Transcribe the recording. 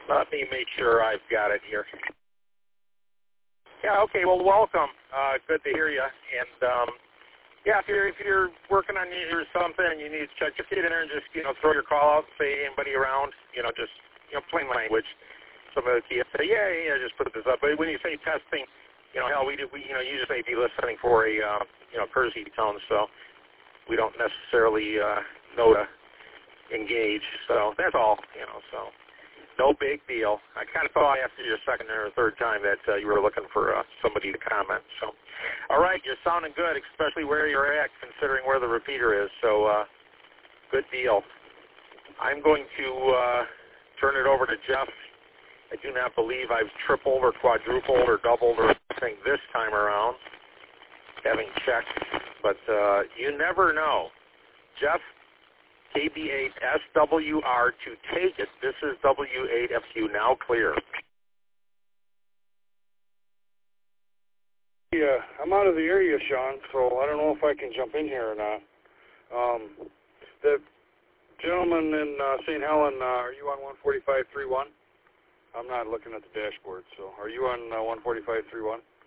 Let me make sure I've got it here. Yeah, okay, well, welcome. Good to hear you. And, yeah, if you're working on your something and you need to check, just get in there and just, throw your call out and say anybody around, just, plain language. Some of the kids say, yeah, just put this up. But when you say testing, hell, we usually may be listening for a, courtesy tone, so we don't necessarily know to engage. So that's all, so no big deal. I kind of thought after your second or third time that you were looking for somebody to comment. So, all right, you're sounding good, especially where you're at, considering where the repeater is. So, good deal. I'm going to turn it over to Jeff. I do not believe I've tripled or quadrupled or doubled or anything this time around, having checked. But you never know. Jeff, KB8SWR to take it. This is W8FQ, now clear. Yeah, I'm out of the area, Sean, so I don't know if I can jump in here or not. The gentleman in St. Helen, are you on 145.31? I'm not looking at the dashboard, so are you on 145.31?